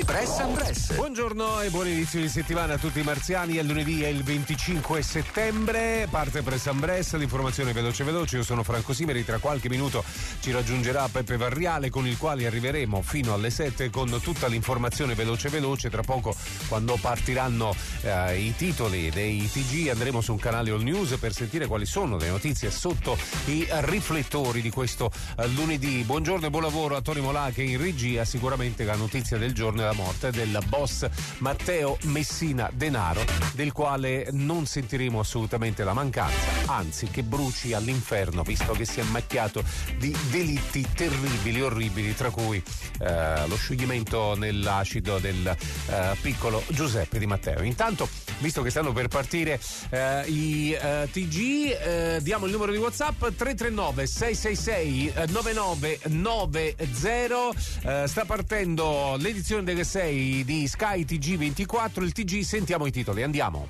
Press and Press. Buongiorno e buon inizio di settimana a tutti i marziani. È lunedì, è il 25 settembre. Parte Press and Press, l'informazione veloce. Io sono Franco Simeri. Tra qualche minuto ci raggiungerà Peppe Varriale, con il quale arriveremo fino alle 7 con tutta l'informazione veloce. Tra poco, quando partiranno i titoli dei TG, andremo su un canale All News per sentire quali sono le notizie sotto i riflettori di questo lunedì. Buongiorno e buon lavoro a Tony Molà, che in regia. Sicuramente la notizia del giorno è la morte del boss Matteo Messina Denaro, del quale non sentiremo assolutamente la mancanza, anzi che bruci all'inferno, visto che si è macchiato di delitti terribili, orribili, tra cui lo scioglimento nell'acido del piccolo Giuseppe Di Matteo. Intanto, visto che stanno per partire i TG, diamo il numero di WhatsApp 339 666 9990. Sta partendo l'edizione delle 6 di Sky TG24. Il TG, sentiamo i titoli, andiamo.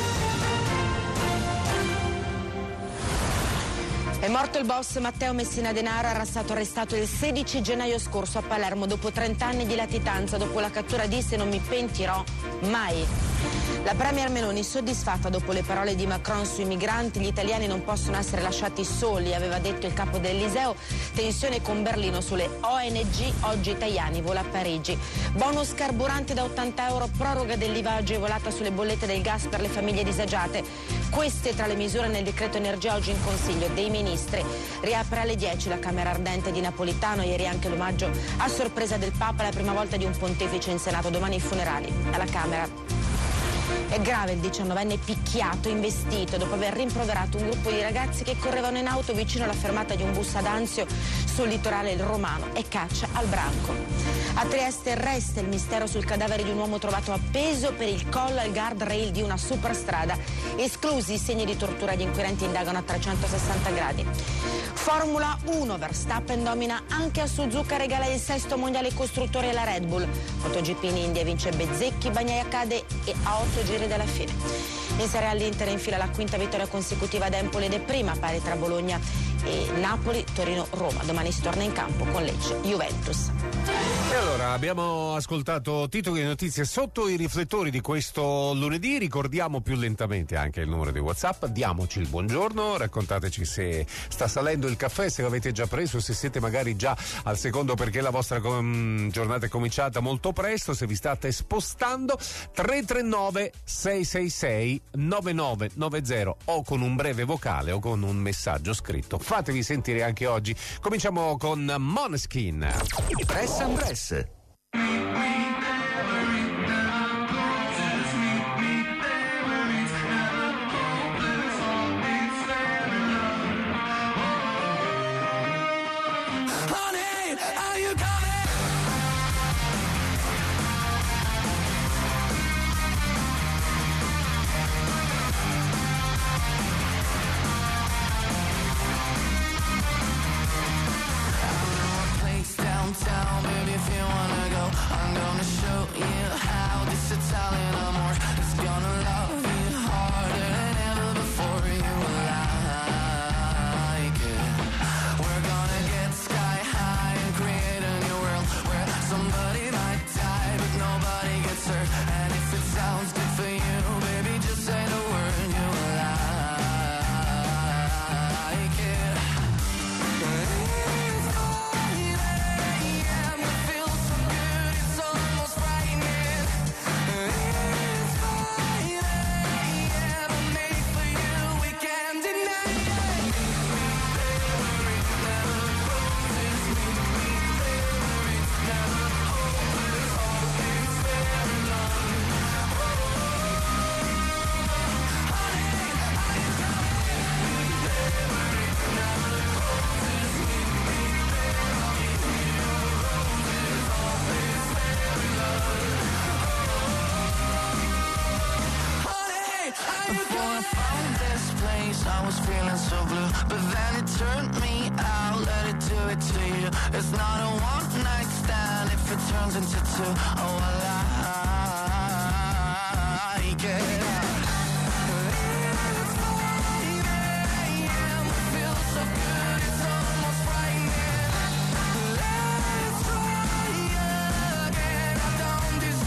È morto il boss Matteo Messina Denaro, arrestato il 16 gennaio scorso a Palermo dopo 30 anni di latitanza. Dopo la cattura disse: non mi pentirò mai. La premier Meloni soddisfatta dopo le parole di Macron sui migranti. Gli italiani non possono essere lasciati soli, aveva detto il capo dell'Eliseo. Tensione con Berlino sulle ONG, oggi Tajani vola a Parigi. Bonus carburante da 80 euro, proroga dell'IVA agevolata sulle bollette del gas per le famiglie disagiate. Queste tra le misure nel decreto energia oggi in Consiglio dei Ministri. Riapre alle 10 la Camera Ardente di Napolitano. Ieri anche l'omaggio a sorpresa del Papa, la prima volta di un pontefice in Senato. Domani i funerali alla Camera. È grave il 19enne picchiato, investito, dopo aver rimproverato un gruppo di ragazzi che correvano in auto vicino alla fermata di un bus ad Anzio sul litorale romano, e caccia al branco. A Trieste resta il mistero sul cadavere di un uomo trovato appeso per il collo al guardrail di una superstrada. Esclusi i segni di tortura, gli inquirenti indagano a 360 gradi. Formula 1, Verstappen domina anche a Suzuka, regala il 6º mondiale costruttori alla Red Bull. MotoGP in India vince Bezzecchi, Bagnaia cade e a 8 giri dalla fine. In Serie A l'Inter infila la 5ª vittoria consecutiva ad Empoli ed è prima, pari tra Bologna e Napoli, Torino, Roma. Domani si torna in campo con Lecce, Juventus. E allora abbiamo ascoltato titoli e notizie sotto i riflettori di questo lunedì. Ricordiamo più lentamente anche il numero di WhatsApp, diamoci il buongiorno, raccontateci se sta salendo il caffè, se l'avete già preso, se siete magari già al secondo perché la vostra giornata è cominciata molto presto, se vi state spostando. 339 666 9990, o con un breve vocale o con un messaggio scritto. Fatevi sentire anche oggi. Cominciamo con Måneskin. Press and Press. Downtown, baby, if you wanna go, I'm gonna show you how this Italian amor is gonna love you harder than ever before. You will like it. We're gonna get sky high and create a new world where somebody might die but nobody gets hurt. And if it sounds good for you, baby, just say the word. You will like it. I was feeling so blue, but then it turned me out. Let it do it to you. It's not a one night stand if it turns into two. Oh, I like it. Let's try again. I don't deserve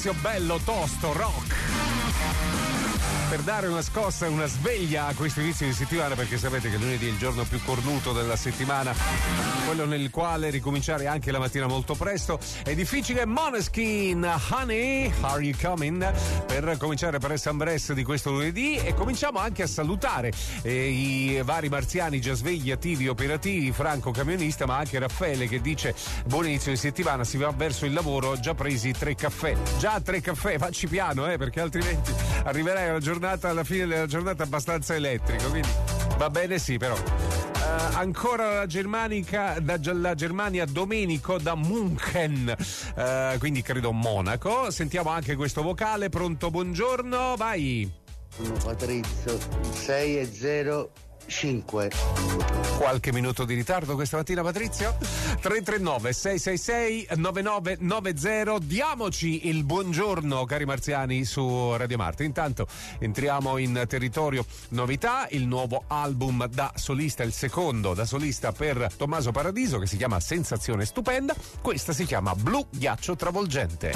inizio bello, tosto, rock, per dare una scossa e una sveglia a questo inizio di settimana, perché sapete che lunedì è il giorno più cornuto della settimana, quello nel quale ricominciare anche la mattina molto presto è difficile. Måneskin, Honey, Are You Coming? Per cominciare Press and Press di questo lunedì, e cominciamo anche a salutare i vari marziani già svegli, attivi, operativi, Franco camionista, ma anche Raffaele che dice buon inizio di settimana, si va verso il lavoro, già presi 3 caffè. Già 3 caffè, facci piano perché altrimenti arriverai alla fine della giornata abbastanza elettrico, quindi va bene, sì, però ancora la Germania, Domenico da München, quindi credo Monaco. Sentiamo anche questo vocale. Pronto, buongiorno, vai. Sono Patrizio, 6:05. Qualche minuto di ritardo questa mattina, Patrizio. 339 666 9990. Diamoci il buongiorno, cari marziani, su Radio Marte. Intanto entriamo in territorio novità, il nuovo album da solista, il secondo da solista per Tommaso Paradiso, che si chiama Sensazione Stupenda. Questa si chiama Blu Ghiaccio Travolgente.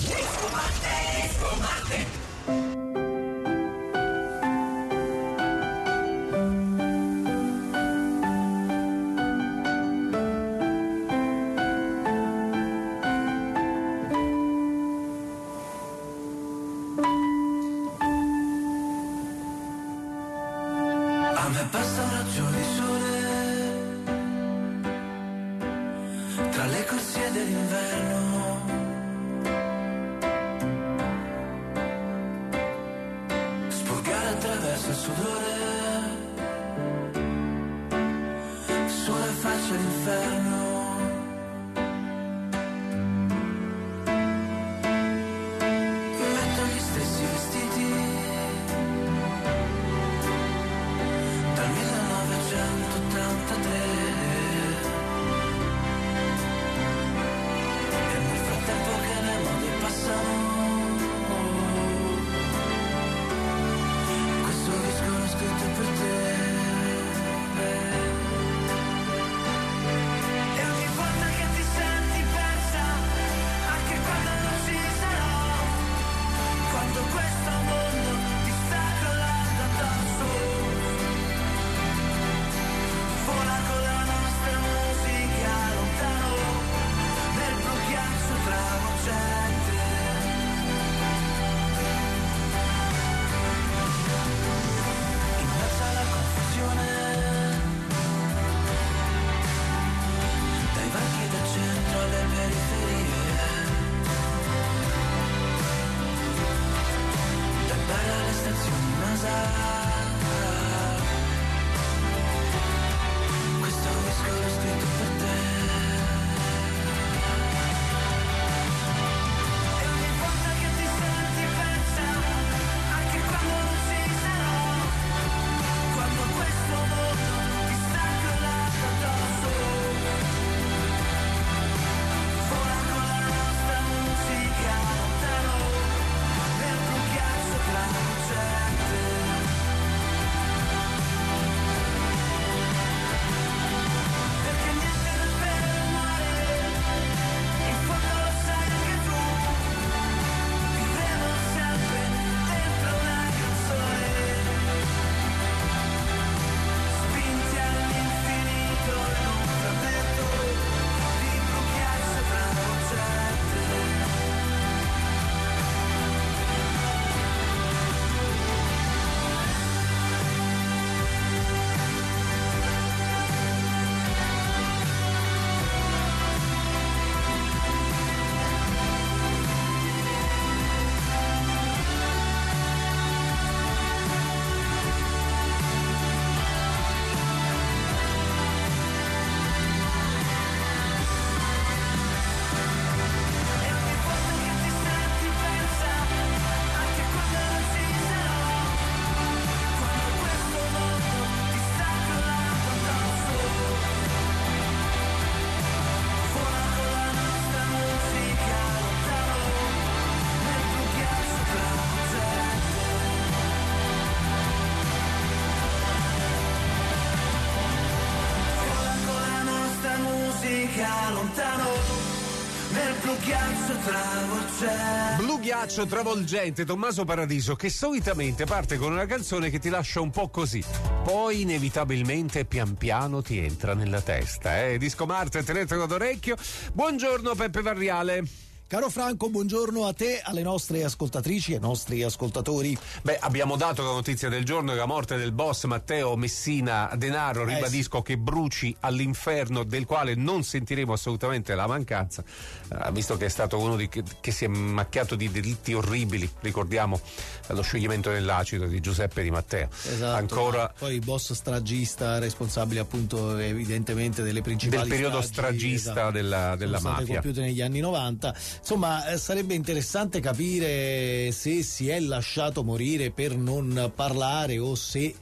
Spumante. Basta un raggio di sole tra le corsie dell'inverno, sporcare attraverso il sudore sulle facce d'inferno. Metto gli stessi vestiti dal 1983 e nel frattempo che le mode passano, questo disco l'ho scritto nel blu ghiaccio travolgente. Blu ghiaccio travolgente, Tommaso Paradiso, che solitamente parte con una canzone che ti lascia un po' così, poi inevitabilmente pian piano ti entra nella testa. Disco Marte, tenetelo d'orecchio. Buongiorno Peppe Varriale. Caro Franco, buongiorno a te, alle nostre ascoltatrici e ai nostri ascoltatori. Beh, abbiamo dato la notizia del giorno, la morte del boss Matteo Messina Denaro. Ribadisco che bruci all'inferno, del quale non sentiremo assolutamente la mancanza, visto che è stato uno che si è macchiato di delitti orribili. Ricordiamo lo scioglimento nell'acido di Giuseppe Di Matteo. Esatto. Ancora poi boss stragista, responsabile appunto evidentemente delle principali del periodo stragi, stragista, esatto, della mafia compiute negli anni 90. Insomma, sarebbe interessante capire se si è lasciato morire per non parlare o se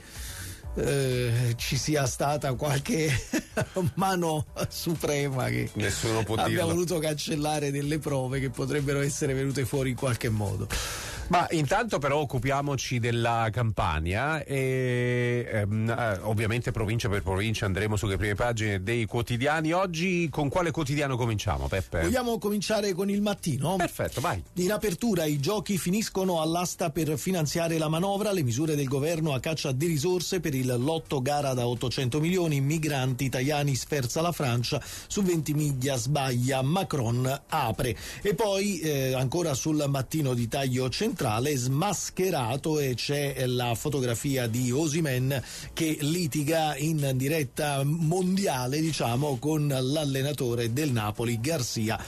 ci sia stata qualche mano suprema che nessuno può abbia dirlo. voluto cancellare delle prove che potrebbero essere venute fuori in qualche modo. Ma intanto però occupiamoci della Campania e ovviamente provincia per provincia andremo sulle prime pagine dei quotidiani. Oggi con quale quotidiano cominciamo, Peppe? Vogliamo cominciare con Il Mattino? Perfetto, vai. In apertura i giochi finiscono all'asta per finanziare la manovra, le misure del governo a caccia di risorse per il lotto gara da 800 milioni, migranti italiani sferza la Francia, su Ventimiglia sbaglia, Macron apre. E poi ancora sul Mattino di taglio centrale, smascherato, e c'è la fotografia di Osimhen che litiga in diretta mondiale, diciamo, con l'allenatore del Napoli Garcia.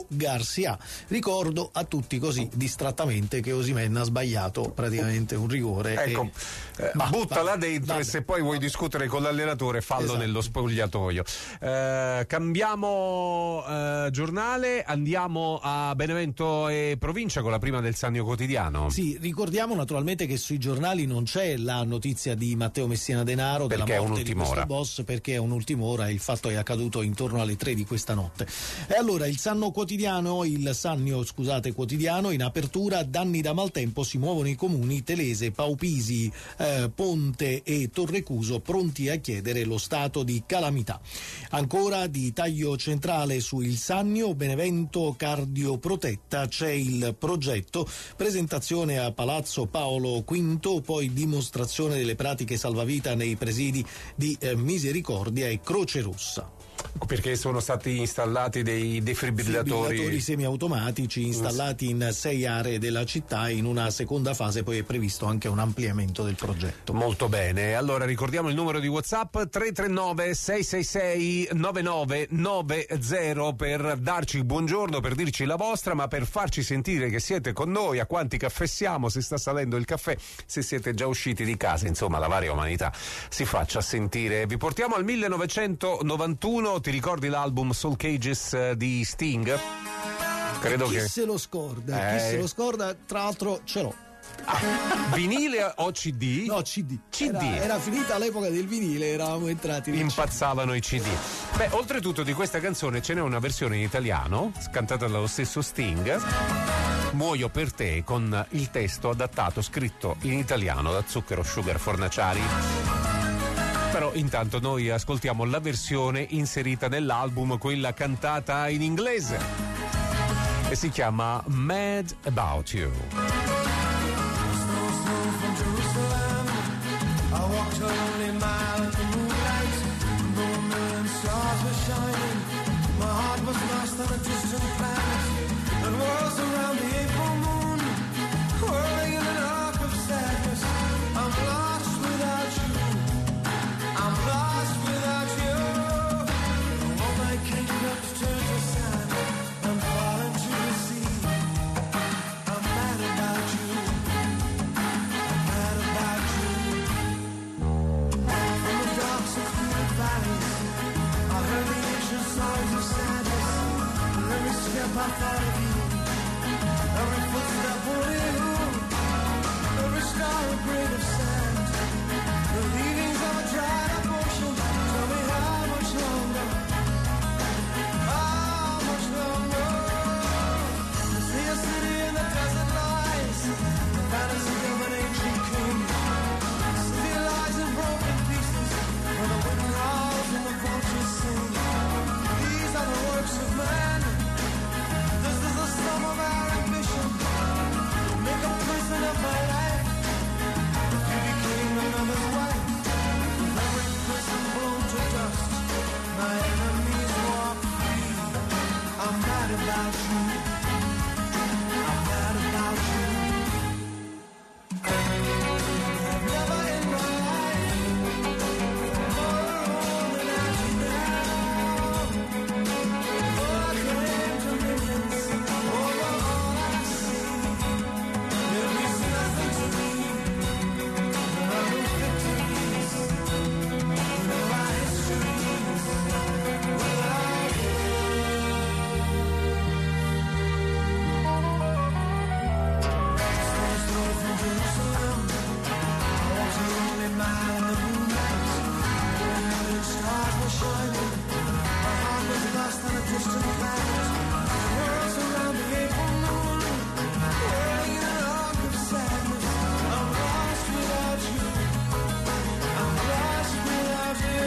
Ricordo a tutti così distrattamente che Osimhen ha sbagliato praticamente un rigore. Ecco, buttala dentro e se poi vuoi discutere con l'allenatore fallo, esatto, nello spogliatoio. Cambiamo giornale, andiamo a Benevento e provincia con la prima del Sannio Quotidiano. Sì, ricordiamo naturalmente che sui giornali non c'è la notizia di Matteo Messina Denaro, perché della morte è di questo boss, perché è un'ultima ora e il fatto è accaduto intorno alle 3 di questa notte. E allora il Sannio Quotidiano in apertura: danni da maltempo, si muovono i comuni, Telese, Paupisi, Ponte e Torrecuso pronti a chiedere lo stato di calamità. Ancora di taglio centrale su Il Sannio, Benevento cardioprotetta, c'è il progetto, presentazione a Palazzo Paolo V, poi dimostrazione delle pratiche salvavita nei presidi di Misericordia e Croce Rossa. Perché sono stati installati dei defibrillatori semiautomatici installati in 6 aree della città. In una seconda fase poi è previsto anche un ampliamento del progetto. Molto bene, allora ricordiamo il numero di WhatsApp 339 666 9990 per darci il buongiorno, per dirci la vostra, ma per farci sentire che siete con noi, a quanti caffè siamo, se sta salendo il caffè, se siete già usciti di casa, insomma la varia umanità si faccia sentire. Vi portiamo al 1991. Ti ricordi l'album Soul Cages di Sting? Credo chi che se lo scorda? Chi se lo scorda? Tra l'altro ce l'ho. Vinile o CD? No, CD. CD. Era finita l'epoca del vinile, eravamo entrati. Impazzavano i CD. Beh, oltretutto di questa canzone ce n'è una versione in italiano, cantata dallo stesso Sting. Muoio per te, con il testo adattato, scritto in italiano da Zucchero Sugar Fornaciari. Però intanto noi ascoltiamo la versione inserita nell'album, quella cantata in inglese, e si chiama Mad About You. I thought of you. Every footstep will you. Every scar a grain of sand. The leavings of a dried up ocean. Tell me how much longer? How much longer? To see a city in the desert lies. The fantasy of an ancient king. The city lies in broken pieces. Where the wind howls and the vultures sing. These are the works of man. without you. I'm mad about you. I've never in my life more alone than I do now. Oh, I claim dominions over all I see. There means nothing to me. There are no victories in our histories without you. Stones thrown from Jerusalem. I walked a lonely mile in the moonlight. The stars were shining. My heart was lost on a distant planet. The world surrounding the April moon, whirling in an arc of sadness. I'm lost without you. I'm lost without you.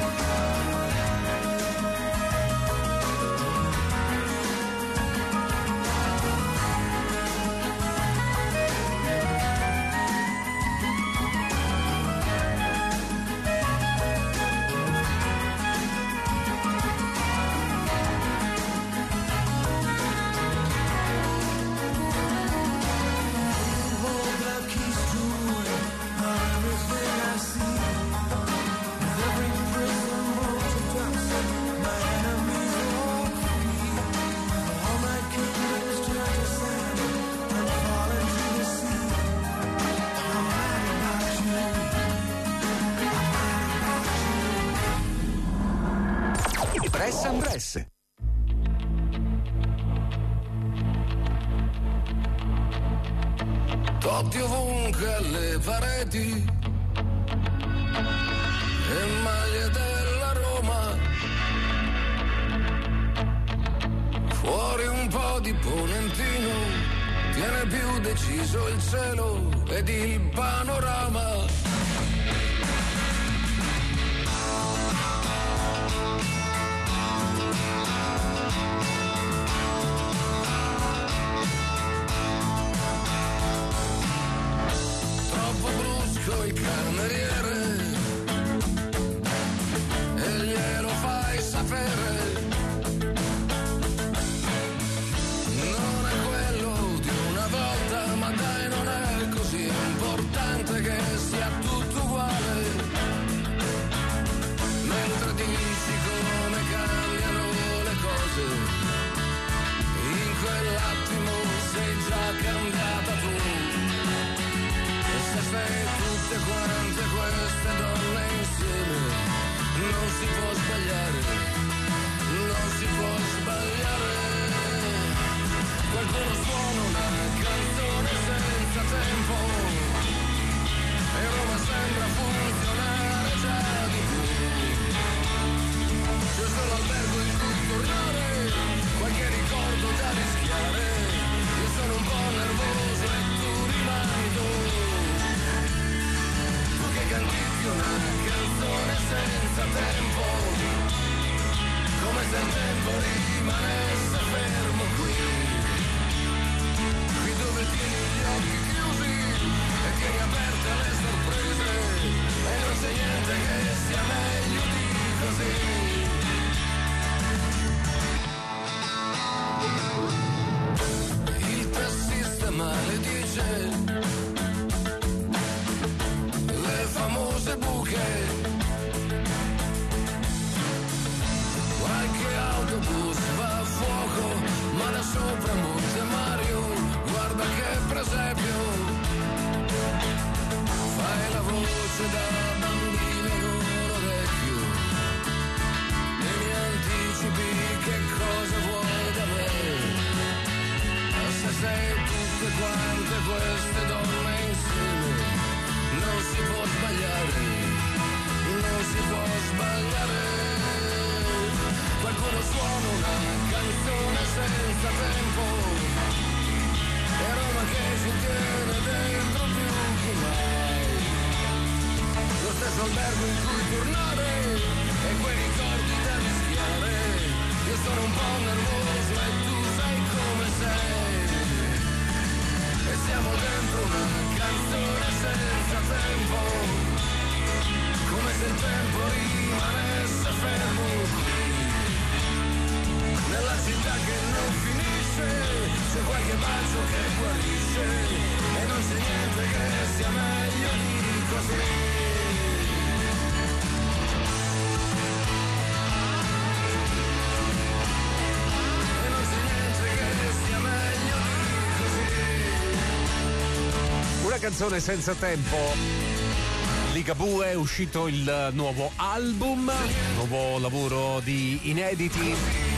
Hold the keys to everything I see. With every prison multiplies, my enemies walk free. All my kingdoms turn to sand and fall into the sea. I'm mad about you. I'm mad about you. Press and Press. Totti ovunque alle pareti e maglie della Roma, fuori un po' di ponentino, tiene più deciso il cielo ed il panorama. Troppo brusco il cameriere e glielo fai sapere. Non è quello di una volta, ma dai, non è così importante che sia tutto uguale. Mentre dici come cambiano le cose, in quell'attimo sei già cambiata tu. E se sei tutte quante queste donne insieme, non si può sbagliare, non si può sbagliare. Qualcuno suona una canzone senza tempo e Roma sembra funzionare già di più. C'è solo albergo in cui tornare, qualche ricordo da rischiare. Io sono un po' nervoso e tu rimani tu. Tu che cantichi una canzone senza tempo, come se il tempo rimanesse fermo qui. Qui dove tieni gli occhi chiusi e tieni aperte le sorprese, e non c'è niente che sia meglio di così. Il tassista maledice le famose buche, qualche autobus va a fuoco, ma da sopra Monte Mario, guarda che presepio. Fai la voce da bambino oro vecchio e mi anticipi che cosa vuoi da me. Ma se sei tutte quante queste donne insieme, non si può sbagliare, non si può sbagliare. Qualcuno suona una canzone senza tempo e Roma che si tiene dentro più che mai. Lo stesso albergo in cui tornare e quei ricordi da rischiare. Io sono un po' nervoso e tu sai come sei. E siamo dentro una canzone senza tempo, come se il tempo rimanesse fermo qui, nella città che non finisce. che guarisce e non c'è niente che sia meglio di così. E non c'è niente che sia meglio di così. Una canzone senza tempo. Ligabue, è uscito il nuovo album, nuovo lavoro di inediti.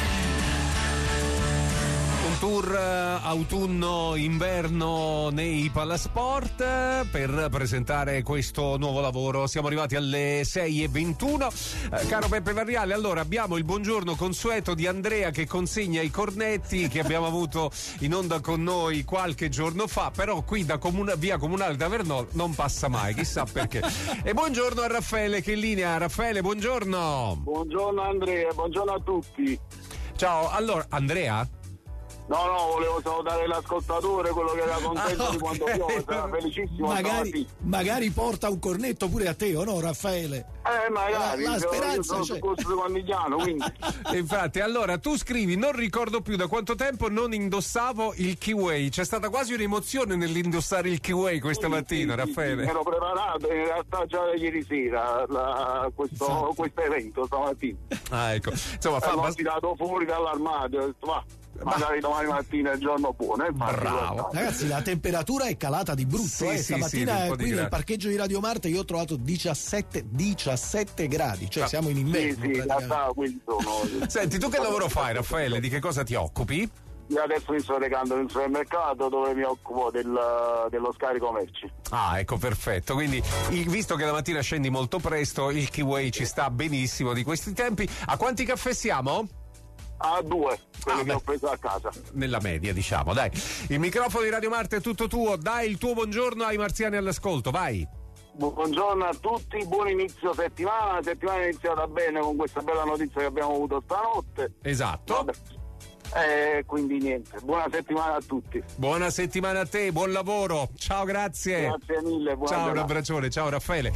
Un tour autunno-inverno nei Palasport per presentare questo nuovo lavoro. Siamo arrivati alle 6:21. Caro Peppe Varriale, allora abbiamo il buongiorno consueto di Andrea che consegna i cornetti che abbiamo avuto in onda con noi qualche giorno fa, però qui da via Comunale da Vernò non passa mai, chissà perché. E buongiorno a Raffaele che è in linea. Raffaele, buongiorno. Buongiorno Andrea, buongiorno a tutti. Ciao, allora Andrea? No, volevo salutare l'ascoltatore, quello che era contento di quando piove, sarà felicissimo. Magari porta un cornetto pure a te, o no, Raffaele? Magari, la speranza io sono c'è. sul corso di Condigliano, quindi. Infatti, allora tu scrivi: non ricordo più da quanto tempo non indossavo il Kiwi. C'è stata quasi un'emozione nell'indossare il Kiwi questa mattina, Raffaele. Ero preparato in realtà già da ieri sera questo evento stamattina. Ah, ecco. Insomma, l'ho tirato fuori dall'armadio, ho detto magari domani mattina è il giorno buono. Bravo. Ragazzi, la temperatura è calata di brutto. Stamattina qui nel parcheggio di Radio Marte io ho trovato 17 gradi, cioè siamo in inverno. Sì, in realtà quelli sono. Senti, tu che lavoro fai, Raffaele? Di che cosa ti occupi? Io adesso mi sto recando nel supermercato dove mi occupo dello scarico merci. Ah, ecco, perfetto. Quindi, visto che la mattina scendi molto presto, il Kiwi ci sta benissimo di questi tempi. A quanti caffè siamo? A 2, quelli che ho preso a casa. Nella media, diciamo, dai. Il microfono di Radio Marte è tutto tuo. Dai il tuo buongiorno ai marziani all'ascolto, vai. Buongiorno a tutti, buon inizio settimana. La settimana è iniziata bene con questa bella notizia che abbiamo avuto stanotte. Esatto. Vabbè. Quindi niente, buona settimana a tutti. Buona settimana a te, buon lavoro. Ciao, grazie. Grazie mille, buona ciao, giornata. un abbraccione, ciao Raffaele.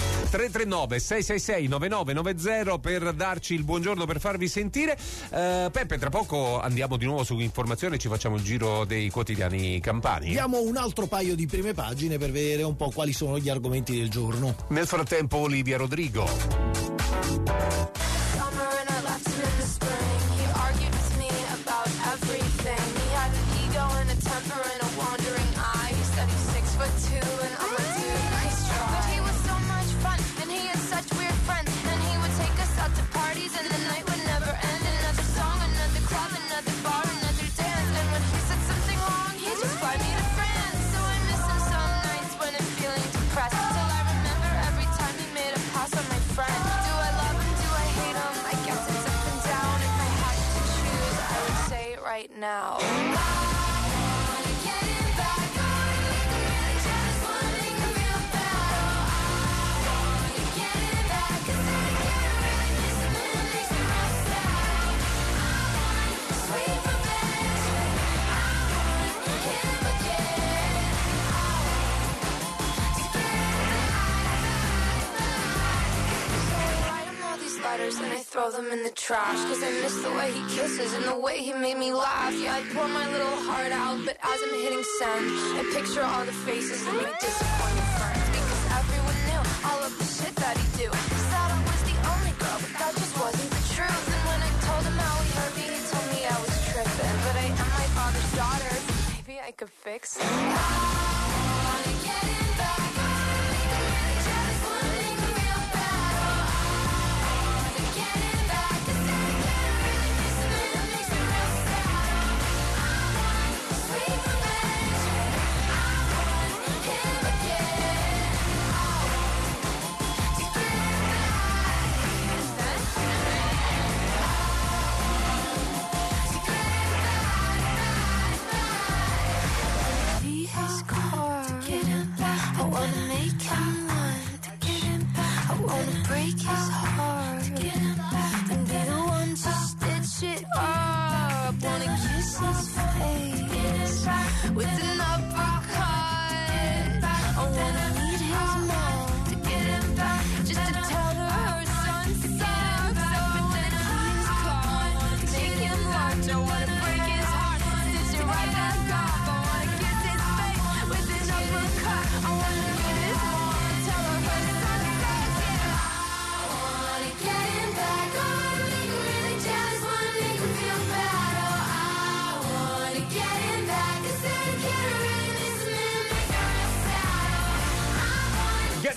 339-666-9990 per darci il buongiorno, per farvi sentire. Peppe, tra poco andiamo di nuovo su informazione, ci facciamo il giro dei quotidiani campani. Diamo un altro paio di prime pagine per vedere un po' quali sono gli argomenti del giorno. Nel frattempo Olivia Rodrigo. Everything. He had an ego and a temper and a wandering eye. He said he's 6'2" and I'm a dude, nice try. But he was so much fun and he had such weird friends. And he would take us out to parties and the night would never end. Another song, another club, another bar, another dance. And when he said something wrong, he'd just fly me to France. So I miss him some nights when I'm feeling depressed. Till I remember every time he made a pass on my friend. Do I love him? Do I hate him? I guess it's up and down. If I had to choose, I would say it right now. And I throw them in the trash, cause I miss the way he kisses and the way he made me laugh. Yeah, I pour my little heart out, but as I'm hitting send, I picture all the faces of my disappointed friends. Because everyone knew all of the shit that he do. He thought I was the only girl, but that just wasn't the truth. And when I told him how he hurt me, he told me I was tripping. But I am my father's daughter, so maybe I could fix it. I wanna get it back. Just wanna make me feel better. I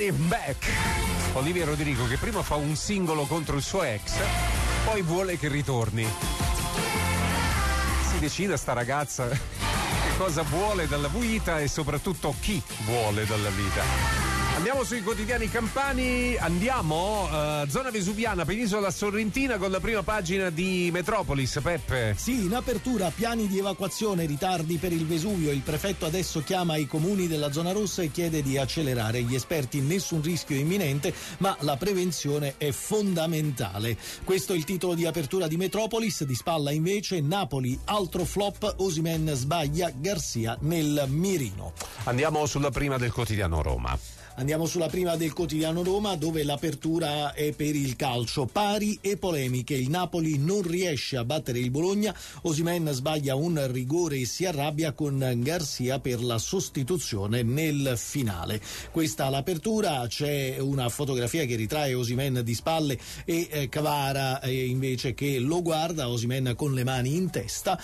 Getting Back. Olivia Rodrigo che prima fa un singolo contro il suo ex, poi vuole che ritorni. Si decida sta ragazza che cosa vuole dalla vita e soprattutto chi vuole dalla vita. Andiamo sui quotidiani campani, andiamo zona vesuviana, penisola sorrentina con la prima pagina di Metropolis. Peppe. Sì, in apertura piani di evacuazione, ritardi per il Vesuvio. Il prefetto adesso chiama i comuni della zona rossa e chiede di accelerare. Gli esperti: nessun rischio imminente, ma la prevenzione è fondamentale. Questo è il titolo di apertura di Metropolis. Di spalla invece Napoli, altro flop, Osimhen sbaglia, Garcia nel mirino. Andiamo sulla prima del quotidiano Roma. Andiamo sulla prima del quotidiano Roma, dove l'apertura è per il calcio. Pari e polemiche. Il Napoli non riesce a battere il Bologna. Osimhen sbaglia un rigore e si arrabbia con Garcia per la sostituzione nel finale. Questa l'apertura. C'è una fotografia che ritrae Osimhen di spalle e Kvara invece che lo guarda. Osimhen con le mani in testa.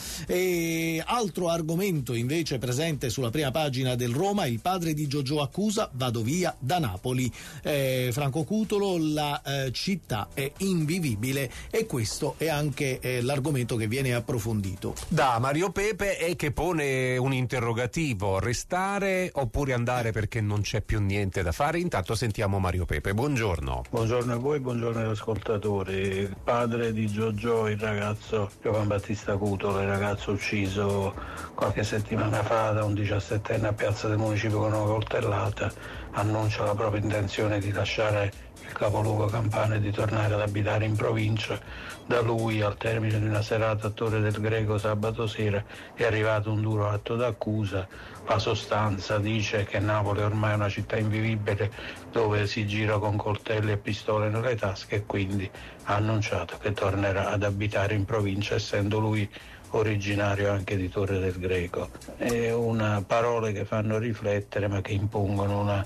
E altro argomento invece presente sulla prima pagina del Roma: il padre di Giorgio accusa, vado via da Napoli. Franco Cutolo, la città è invivibile, e questo è anche l'argomento che viene approfondito da Mario Pepe e che pone un interrogativo: restare oppure andare perché non c'è più niente da fare. Intanto sentiamo Mario Pepe. Buongiorno. Buongiorno a voi, buongiorno agli ascoltatori. Il padre di Giorgio, il ragazzo Giovan Battista Cutolo, il ragazzo ucciso qualche settimana fa da un 17enne a Piazza del Municipio con una coltellata, annuncia la propria intenzione di lasciare il capoluogo campano e di tornare ad abitare in provincia. Da lui, al termine di una serata a Torre del Greco sabato sera, è arrivato un duro atto d'accusa. La sostanza dice che Napoli ormai è una città invivibile dove si gira con coltelli e pistole nelle tasche, e quindi ha annunciato che tornerà ad abitare in provincia, essendo lui originario anche di Torre del Greco. È una parole che fanno riflettere, ma che impongono una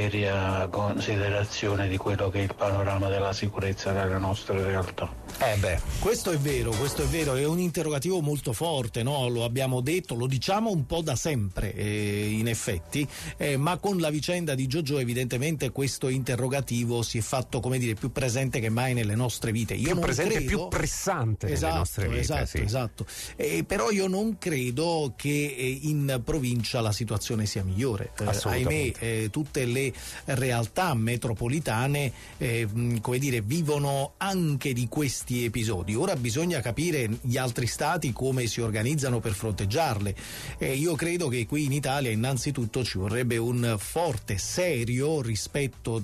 seria considerazione di quello che è il panorama della sicurezza nella nostra realtà. Questo è vero, è un interrogativo molto forte, no? Lo abbiamo detto, lo diciamo un po' da sempre, in effetti, ma con la vicenda di Giorgio evidentemente questo interrogativo si è fatto, come dire, più presente che mai nelle nostre vite. Io più presente, più pressante nelle nostre vite. Esatto. Però io non credo che in provincia la situazione sia migliore. Ahimè, tutte le realtà metropolitane come dire, vivono anche di questi episodi. Ora bisogna capire gli altri stati come si organizzano per fronteggiarle. Io credo che qui in Italia innanzitutto ci vorrebbe un forte, serio rispetto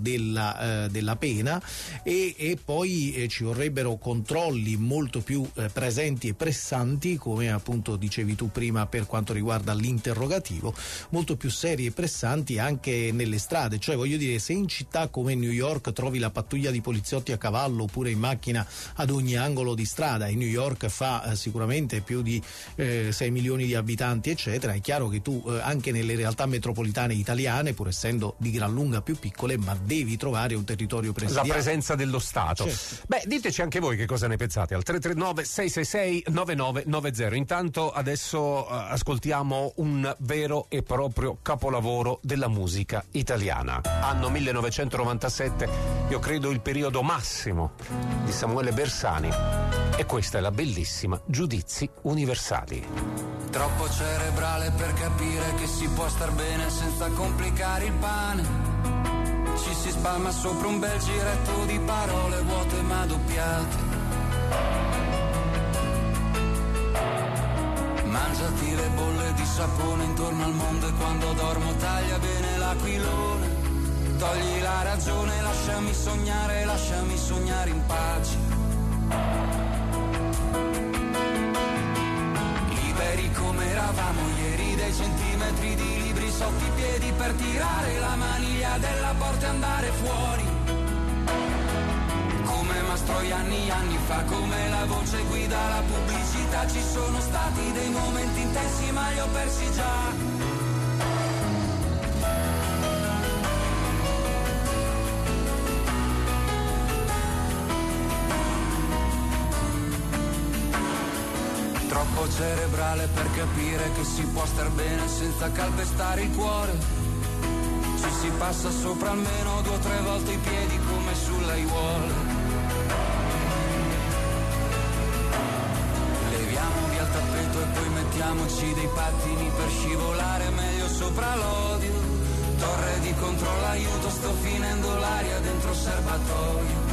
della pena e poi ci vorrebbero controlli molto più presenti e pressanti, come appunto dicevi tu prima per quanto riguarda l'interrogativo, molto più seri e pressanti anche nelle strade. Cioè, voglio dire, se in città come New York trovi la pattuglia di poliziotti a cavallo oppure in macchina ad ogni angolo di strada, e New York fa sicuramente più di 6 milioni di abitanti eccetera, è chiaro che tu anche nelle realtà metropolitane italiane, pur essendo di gran lunga più piccole, ma devi trovare un territorio presidiario, la presenza dello Stato. Certo. Diteci anche voi che cosa ne pensate al 339 666 9990. Intanto adesso ascoltiamo un vero e proprio capolavoro della musica italiana. Anno 1997, io credo il periodo massimo di Samuele Bersani, e questa è la bellissima Giudizi Universali. Troppo cerebrale per capire che si può star bene senza complicare il pane. Ci si spalma sopra un bel giretto di parole vuote ma doppiate. Mangiati le bolle di sapone intorno al mondo, e quando dormo taglia bene l'aquilone. Togli la ragione, lasciami sognare in pace. Liberi come eravamo ieri, dei centimetri di libri sotto i piedi per tirare la maniglia della porta e andare fuori. Come Mastroianni anni fa, come la voce guida la pubblicità. Ci sono stati dei momenti intensi ma li ho persi già. Troppo cerebrale per capire che si può star bene senza calpestare il cuore. ci si passa sopra almeno 2 o 3 volte i piedi come sull'aiuola. Leviamo via il tappeto e poi mettiamoci dei pattini per scivolare meglio sopra l'odio. Torre di controllo, aiuto, sto finendo l'aria dentro serbatoio.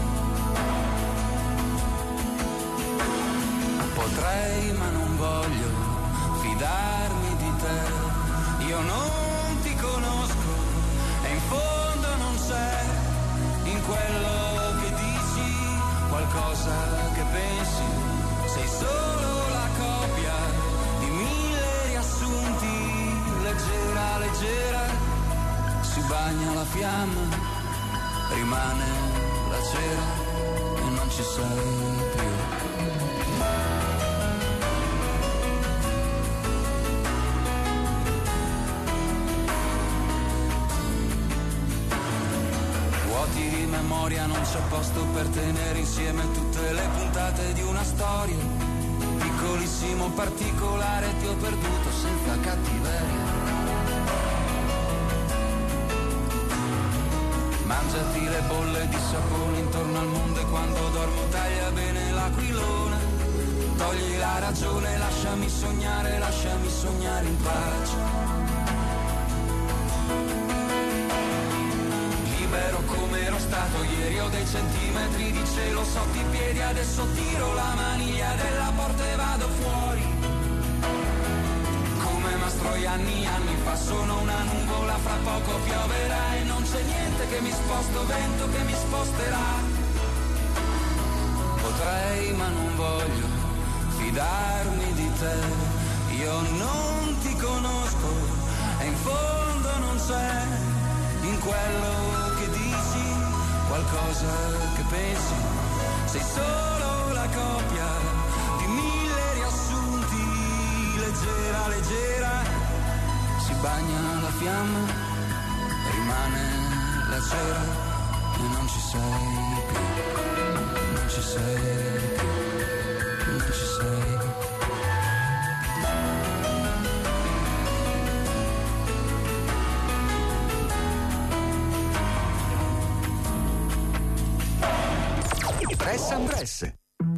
Potrei ma non voglio fidarmi di te. Io non ti conosco e in fondo non c'è in quello che dici qualcosa che pensi. Sei solo la copia di 1000 riassunti. Leggera, leggera, si bagna la fiamma, rimane la cera e non ci sei più. Vuoti di memoria, non c'è posto per tenere insieme tutte le puntate di una storia. Piccolissimo particolare, ti ho perduto senza cattiveria. Mangiati le bolle di sapone intorno al mondo e quando dormo taglia bene l'aquilone. Togli la ragione, lasciami sognare in pace. Libero come ero stato ieri, ho dei centimetri di cielo sotto i piedi, adesso tiro la maniglia della porta e vado fuori. Come Mastroianni anni fa, sono una nuvola, fra poco pioverà e non c'è niente che mi sposto, vento che mi sposterà. Potrei ma non voglio fidarmi di te, io non ti conosco e in fondo non c'è in quello che dici qualcosa che pensi. Sei solo la copia di 1000 riassunti. Leggera, leggera, si bagna la fiamma, rimane la cera e non ci sei più, non ci sei più, non ci sei più. Press and Press.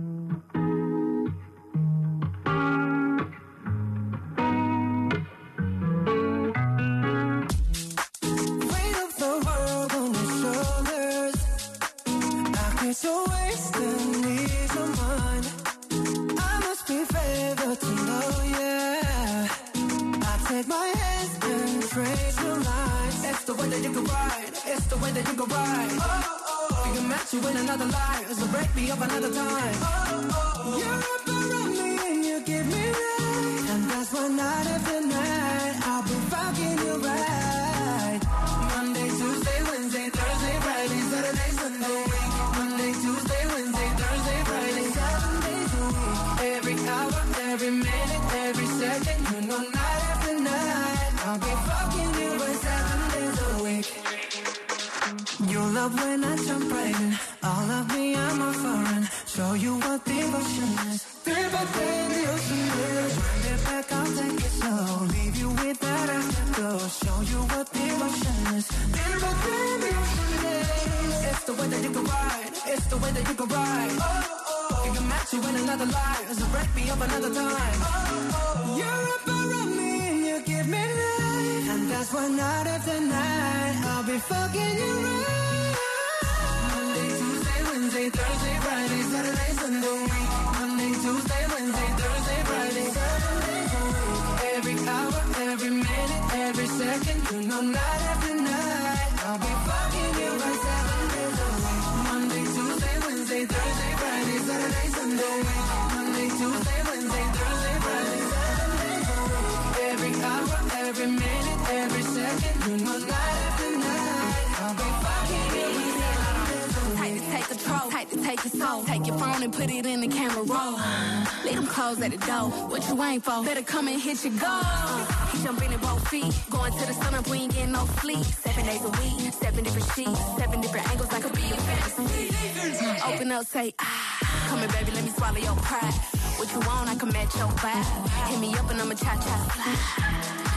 Better come and hit your goal. He jumping in both feet, going to the sun up, we ain't getting no sleep. 7 days a week, 7 different sheets, 7 different angles, I could be your fantasy. Open up, say, ah, come here, baby, let me swallow your pride. What you want, I can match your vibe. Hit me up and I'ma cha-cha slide.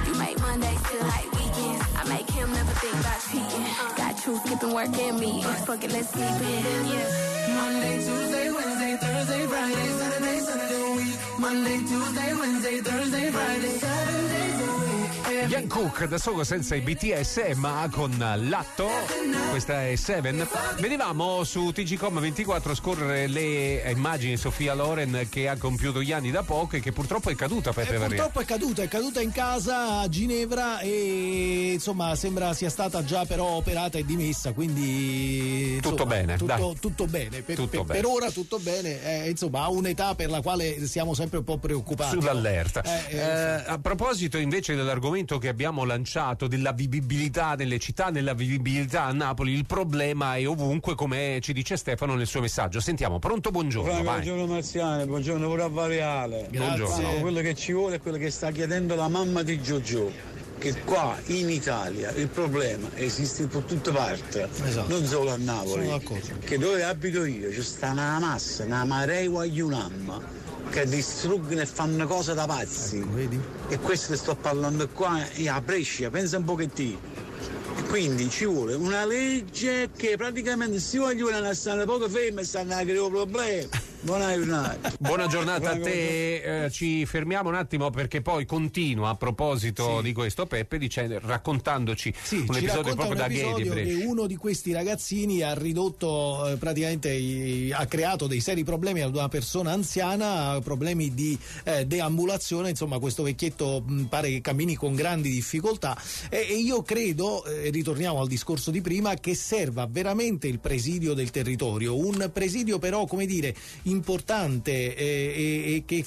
You make Mondays feel like weekends. I make him never think about cheating. Got you skipping work and me. Fuck it, let's sleep in, yeah. Monday, Tuesday, Wednesday, Thursday, Friday, Saturday, Sunday, week. Monday, Tuesday, Wednesday, Thursday, Friday, 7 days a week. Ian Cook da solo senza i BTS ma con Latto, questa è Seven. Venivamo su TGcom24 a scorrere le immagini di Sofia Loren che ha compiuto gli anni da poco e che purtroppo è caduta, Peppe Varriale. Purtroppo è caduta in casa a Ginevra e insomma sembra sia stata già però operata e dimessa, quindi insomma, tutto bene, tutto bene. Per ora tutto bene, insomma ha un'età per la quale siamo sempre un po' preoccupati. Sull'allerta. A proposito invece dell'argomento che abbiamo lanciato della vivibilità nelle città, nella vivibilità a Napoli, il problema è ovunque, come ci dice Stefano nel suo messaggio. Sentiamo. Pronto, buongiorno. Buongiorno Marziani, buongiorno pure a Variale. Buongiorno. Quello che ci vuole è quello che sta chiedendo la mamma di Giorgio, che qua in Italia il problema esiste per tutte parti, non solo a Napoli. Che dove abito io ci sta una massa, una marea di un'amma che distruggono e fanno cose da pazzi. Vedi? E questo sto parlando qua a Brescia, pensa un pochettino. E quindi ci vuole una legge che praticamente si vogliono stare poco fermi e stanno a creare problemi. Buona giornata a te. Ci fermiamo un attimo perché poi continua a proposito di questo Peppe raccontandoci un episodio proprio da gay di Brescia. Che uno di questi ragazzini ha ridotto praticamente ha creato dei seri problemi ad una persona anziana, problemi di deambulazione, insomma questo vecchietto pare che cammini con grandi difficoltà e io credo, ritorniamo al discorso di prima, che serva veramente il presidio del territorio, un presidio però come dire importante e che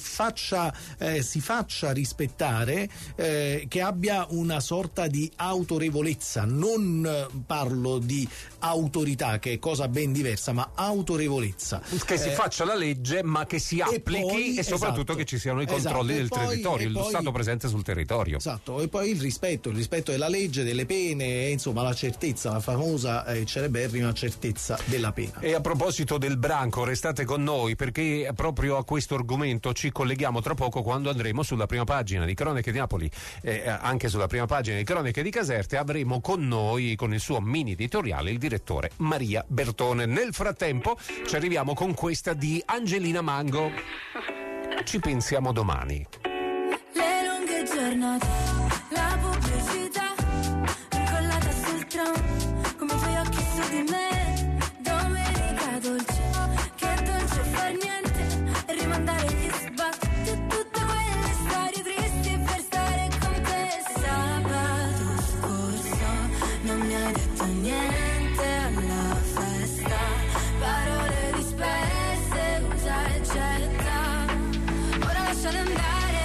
si faccia rispettare, che abbia una sorta di autorevolezza. Non parlo di autorità, che è cosa ben diversa, ma autorevolezza. Che si faccia la legge, ma che si applichi e soprattutto che ci siano i controlli del territorio, lo Stato presente sul territorio. Esatto, e poi il rispetto della legge, delle pene, e insomma la certezza, la famosa celeberrima certezza della pena. E a proposito del branco, restate con noi perché proprio a questo argomento ci colleghiamo tra poco quando andremo sulla prima pagina di Cronache di Napoli, anche sulla prima pagina di Cronache di Caserte avremo con noi, con il suo mini editoriale, il direttore Maria Bertone. Nel frattempo ci arriviamo con questa di Angelina Mango. Ci pensiamo domani. Le lunghe giornate, la pubblicità incollata sul tram, come i tuoi occhi su di me. Domenica dolce, che dolce far niente e rimandare gli sbatti, tutte quelle storie tristi per stare con te. Sabato scorso non mi hai detto niente alla festa, parole disperse, usa e getta. Ora lasciale andare,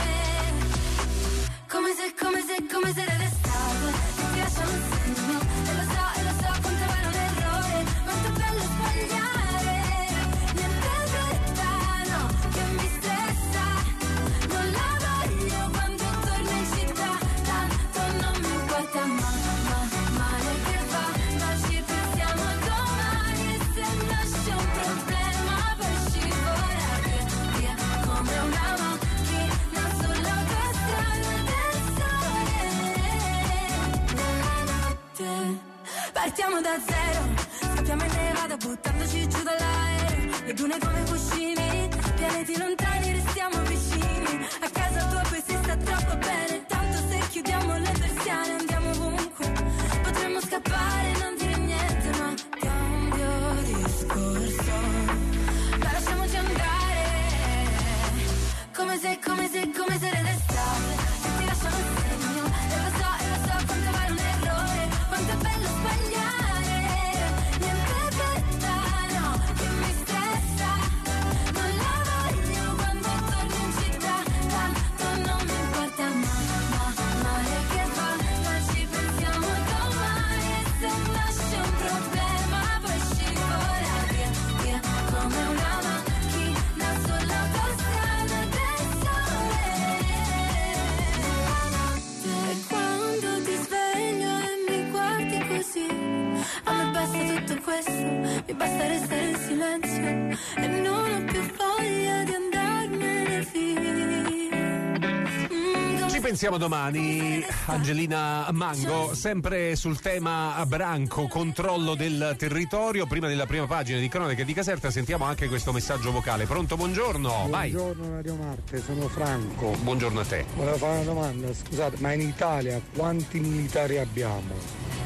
come se era d'estate, e ti lasciano un segno, e lo so quanto vale un errore, quanto è bello sbagliare, niente fretta, no, che mi stressa, non la voglio quando torno in città, tanto non mi importa male che va, ma ci pensiamo domani, e se nasce un problema poi scivolare via come una macchina sull'autostrada del sole, nella notte partiamo da zero, scappiamo in nevada buttandoci giù dall'aereo, le dune come cuscini, pianeti lontani restiamo vicini, a casa tua poi si sta troppo bene, tanto se chiudiamo le persiane andiamo ovunque, potremmo scappare e non dire niente, ma cambio discorso, ma lasciamoci andare, come se era d'estate, e ti lasciano un segno, e lo so quanto vale un errore, quanto è bello sbagliare, niente fretta, no, che mi stressa, non la voglio quando torno in città, Ripensiamo domani, Angelina Mango, sempre sul tema branco, controllo del territorio. Prima della prima pagina di Cronache di Caserta sentiamo anche questo messaggio vocale. Pronto, buongiorno, vai. Buongiorno Radio Marte, sono Franco. Buongiorno a te. Volevo fare una domanda, scusate, ma in Italia quanti militari abbiamo?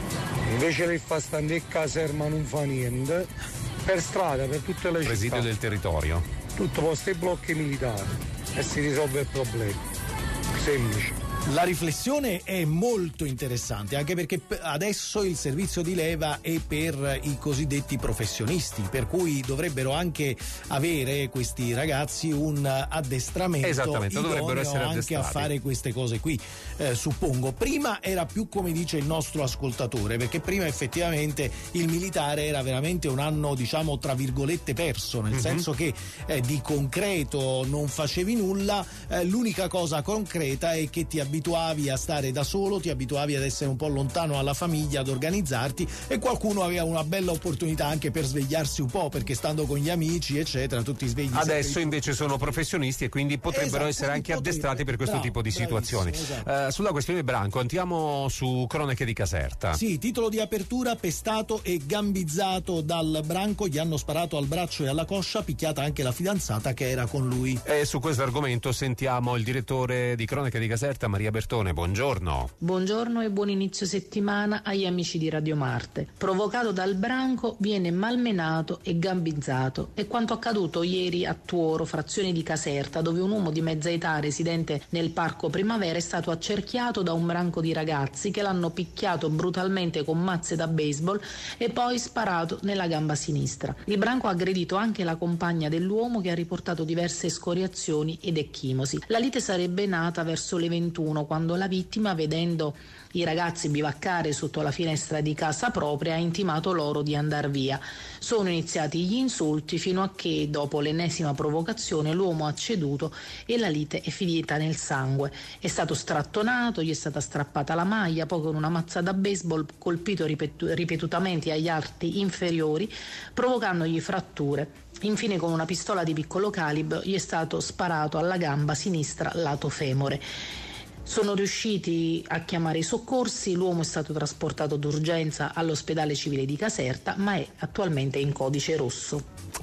Invece che fa stare in caserma non fa niente, per strada, per tutte le Presidio città. del territorio. Tutto posto e blocchi militari e si risolve il problema. Semplice. La riflessione è molto interessante, anche perché adesso il servizio di leva è per i cosiddetti professionisti, per cui dovrebbero anche avere questi ragazzi un addestramento. Esattamente, dovrebbero essere anche addestrati a fare queste cose qui, suppongo. Prima era più come dice il nostro ascoltatore, perché prima effettivamente il militare era veramente un anno, diciamo, tra virgolette perso, nel senso che di concreto non facevi nulla, l'unica cosa concreta è che ti abituavi a stare da solo, ti abituavi ad essere un po' lontano dalla famiglia, ad organizzarti, e qualcuno aveva una bella opportunità anche per svegliarsi un po', perché stando con gli amici eccetera tu ti svegli. Adesso invece sono professionisti e quindi potrebbero essere anche addestrati per questo tipo di situazioni. Esatto. Sulla questione branco andiamo su Cronache di Caserta. Sì, titolo di apertura: pestato e gambizzato dal branco, gli hanno sparato al braccio e alla coscia, picchiata anche la fidanzata che era con lui. E su questo argomento sentiamo il direttore di Cronache di Caserta, Maria Bertone, buongiorno. Buongiorno e buon inizio settimana agli amici di Radio Marte. Provocato dal branco, viene malmenato e gambizzato. È quanto accaduto ieri a Tuoro, frazione di Caserta, dove un uomo di mezza età residente nel Parco Primavera è stato accerchiato da un branco di ragazzi che l'hanno picchiato brutalmente con mazze da baseball e poi sparato nella gamba sinistra. Il branco ha aggredito anche la compagna dell'uomo, che ha riportato diverse escoriazioni ed ecchimosi. La lite sarebbe nata verso le 21, quando la vittima, vedendo i ragazzi bivaccare sotto la finestra di casa propria, ha intimato loro di andar via. Sono iniziati gli insulti fino a che, dopo l'ennesima provocazione, l'uomo ha ceduto e la lite è finita nel sangue. È stato strattonato, gli è stata strappata la maglia, poi con una mazza da baseball colpito ripetutamente agli arti inferiori, provocandogli fratture. Infine, con una pistola di piccolo calibro gli è stato sparato alla gamba sinistra lato femore. Sono riusciti a chiamare i soccorsi, l'uomo è stato trasportato d'urgenza all'ospedale civile di Caserta, ma è attualmente in codice rosso.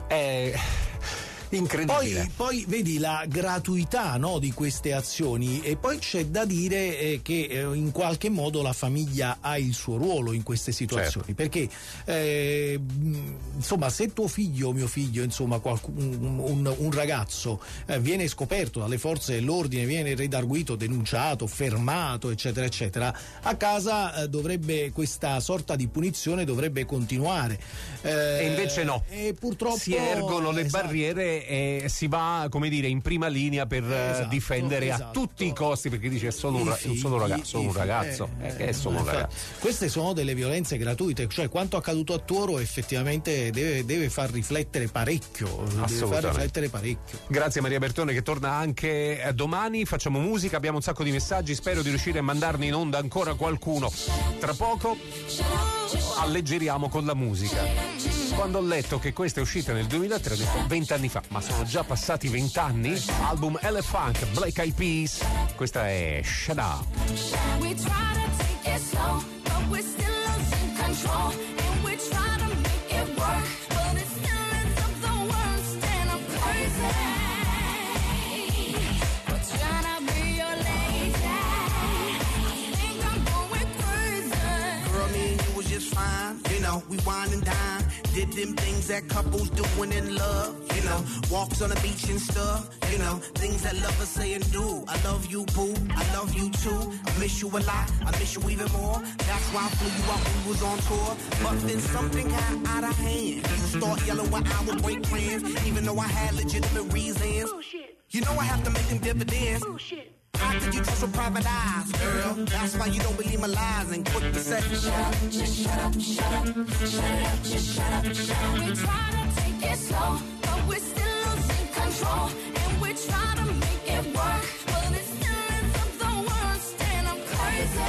Incredibile. Poi vedi la gratuità, no, di queste azioni, e poi c'è da dire che in qualche modo la famiglia ha il suo ruolo in queste situazioni, perché insomma, se tuo figlio o mio figlio, insomma un ragazzo viene scoperto dalle forze dell'ordine, viene redarguito, denunciato, fermato eccetera eccetera, a casa dovrebbe questa sorta di punizione dovrebbe continuare, e invece no, e purtroppo si ergono le barriere e si va, come dire, in prima linea per difendere a tutti i costi, perché dice è solo un ragazzo. Queste sono delle violenze gratuite, cioè quanto accaduto a Tuoro effettivamente deve far riflettere parecchio. Grazie Maria Bertone, che torna anche domani. Facciamo musica, abbiamo un sacco di messaggi, spero di riuscire a mandarne in onda ancora qualcuno. Tra poco alleggeriamo con la musica. Quando ho letto che questa è uscita nel 2003 ho detto 20 anni fa, ma sono già passati 20 anni? Album Elefunk, Black Eyed Peas, questa è Shut Up. We try to take it slow, but we're still losing control. And we try to make it work, but it still ends up the worst. And I'm crazy for trying to be your lady. I think I'm going crazy. Girl, me and you was just fine, you know, we wine and dine. Did them things that couples do when in love, you know, walks on the beach and stuff, you know, things that lovers say and do. I love you, boo, I love you too. I miss you a lot, I miss you even more. That's why I flew you out when we was on tour. But then something got out of hand. People start yelling when I would break plans, even though I had legitimate reasons. You know I have to make them dividends. How could you trust with private eyes, girl? That's why you don't believe my lies and quick to say, shut up, just shut up, shut up, shut up, just shut up, shut up. We try to take it slow, but we're still losing control. And we try to make it work, but it still ends up the worst. And I'm crazy